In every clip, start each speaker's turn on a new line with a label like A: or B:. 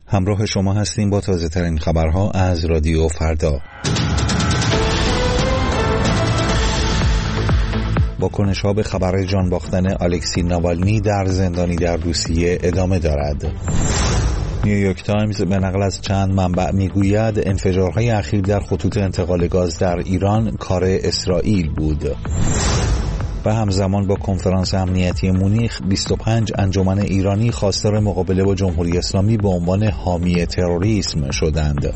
A: همراه شما هستیم با تازه ترین خبرها از رادیو فردا. واکنش‌ها به خبر جان باختن الکسی ناوالنی در زندانی در روسیه ادامه دارد. نیویورک تایمز به نقل از چند منبع میگوید انفجارهای اخیر در خطوط انتقال گاز در ایران کار اسرائیل بود. و همزمان با کنفرانس امنیتی مونیخ 25 انجمن ایرانی خواستار مقابله با جمهوری اسلامی به عنوان حامی تروریسم شدند.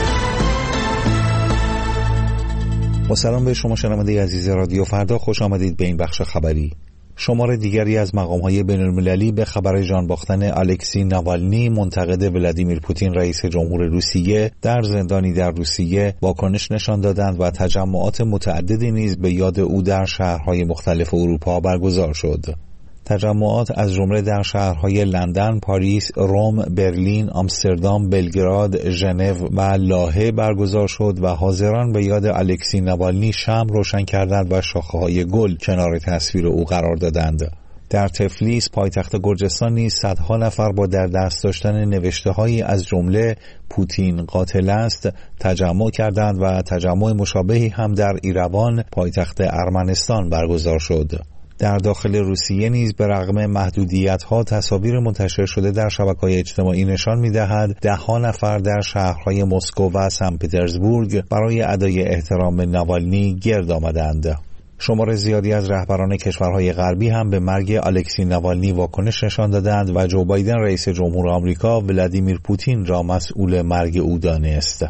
A: با سلام به شما شنونده عزیز رادیو فردا، خوش آمدید به این بخش خبری. شمار دیگری از مقام‌های بین‌المللی به خبر جان باختن الکسی ناوالنی منتقد ولادیمیر پوتین رئیس جمهور روسیه در زندانی در روسیه واکنش نشان دادند و تجمعات متعددی نیز به یاد او در شهرهای مختلف اروپا برگزار شد. تجمعات از جمله در شهرهای لندن، پاریس، روم، برلین، آمستردام، بلگراد، ژنو و لاهه برگزار شد و حاضران به یاد الکسی ناوالنی شمع روشن کردند و شاخه‌های گل کنار تصویر او قرار دادند. در تفلیس، پایتخت گرجستان نیز صدها نفر با در دست داشتن نوشته‌هایی از جمله پوتین قاتل است تجمع کردند و تجمع مشابهی هم در ایروان، پایتخت ارمنستان برگزار شد. در داخل روسیه نیز به رغم محدودیت‌ها تصاویر منتشر شده در شبکه‌های اجتماعی نشان می‌دهد ده‌ها نفر در شهرهای مسکو و سن پترزبورگ برای ادای احترام به ناوالنی گرد آمدند. شمار زیادی از رهبران کشورهای غربی هم به مرگ الکسی ناوالنی واکنش نشان دادند و جو بایدن رئیس جمهور آمریکا ولادیمیر پوتین را مسئول مرگ او دانست.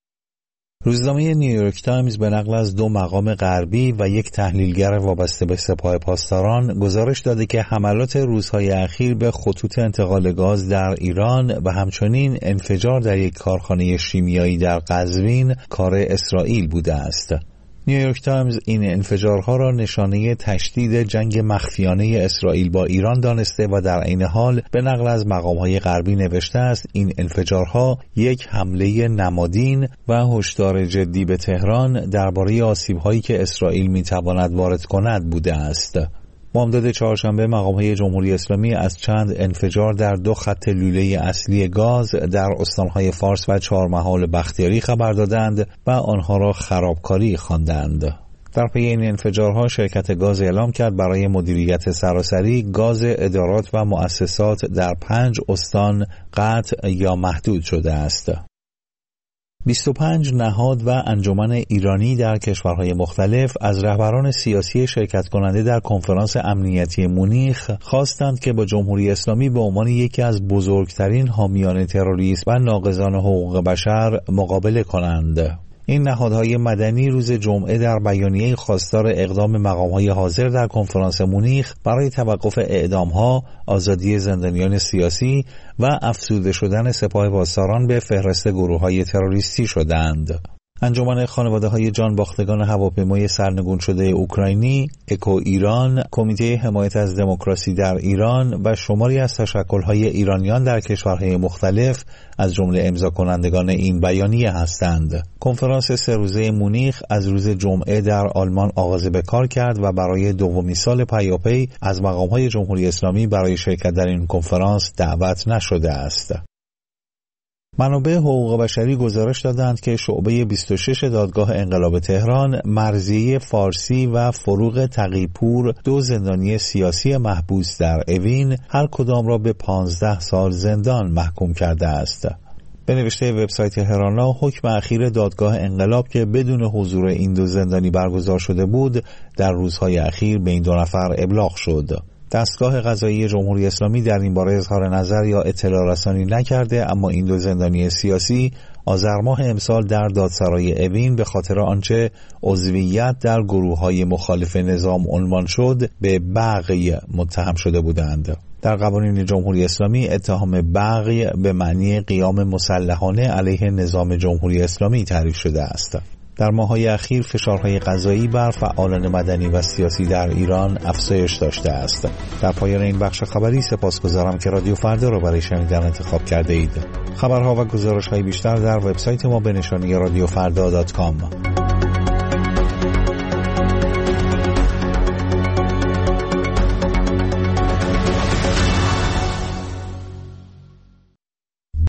A: روزنامه نیویورک تایمز به نقل از 2 مقام غربی و یک تحلیلگر وابسته به سپاه پاسداران گزارش داده که حملات روزهای اخیر به خطوط انتقال گاز در ایران و همچنین انفجار در یک کارخانه شیمیایی در قزوین کار اسرائیل بوده است. نیویورک تایمز این انفجارها را نشانه تشدید جنگ مخفیانه اسرائیل با ایران دانسته و در عین حال به نقل از مقام‌های غربی نوشته است این انفجارها یک حمله نمادین و هشدار جدی به تهران درباره آسیب‌هایی که اسرائیل می‌تواند وارد کند بوده است. بامداد چهارشنبه مقام‌های جمهوری اسلامی از چند انفجار در 2 خط لوله اصلی گاز در استان‌های فارس و چهارمحال بختیاری خبر دادند و آنها را خرابکاری خواندند. در پی این انفجارها شرکت گاز اعلام کرد برای مدیریت سراسری گاز ادارات و مؤسسات در 5 استان قطع یا محدود شده است. 25 نهاد و انجمن ایرانی در کشورهای مختلف از رهبران سیاسی شرکت کننده در کنفرانس امنیتی مونیخ خواستند که با جمهوری اسلامی به عنوان یکی از بزرگترین حامیان تروریسم و ناقضان حقوق بشر مقابله کنند. این نهادهای مدنی روز جمعه در بیانیه خواستار اقدام مقام‌های حاضر در کنفرانس مونیخ برای توقف اعدام‌ها، آزادی زندانیان سیاسی و افزوده شدن سپاه پاسداران به فهرست گروه‌های تروریستی شدند. انجمن خانواده‌های جان باختگان هواپیمای سرنگون شده اوکراینی، اکو ایران، کمیته حمایت از دموکراسی در ایران و شماری از تشکل‌های ایرانیان در کشورهای مختلف از جمله امضا کنندگان این بیانیه هستند. کنفرانس 3 روزه مونیخ از روز جمعه در آلمان آغاز به کار کرد و برای دومین سال پیاپی از مقام‌های جمهوری اسلامی برای شرکت در این کنفرانس دعوت نشده است. منابع حقوق بشری گزارش دادند که شعبه 26 دادگاه انقلاب تهران مرضیه فارسی و فروغ تقی‌پور 2 زندانی سیاسی محبوس در اوین هر کدام را به 15 سال زندان محکوم کرده است. به نوشته وبسایت هرانا حکم اخیر دادگاه انقلاب که بدون حضور این 2 زندانی برگزار شده بود در روزهای اخیر به این 2 نفر ابلاغ شد. دستگاه قضایی جمهوری اسلامی در این باره اظهار نظر یا اطلاع رسانی نکرده، اما این 2 زندانی سیاسی آذر ماه امسال در دادسرای اوین به خاطر آنچه عضویت در گروه‌های مخالف نظام عنوان شد به بغی متهم شده بودند. در قوانین جمهوری اسلامی اتهام بغی به معنی قیام مسلحانه علیه نظام جمهوری اسلامی تعریف شده است. در ماه‌های اخیر فشارهای قضایی بر فعالان مدنی و سیاسی در ایران افزایش داشته است. در پایان این بخش خبری سپاسگزارم که رادیو فردا را برای شنیدن انتخاب کرده اید. خبرها و گزارش‌های بیشتر در وبسایت ما به نشانی radiofrda.com.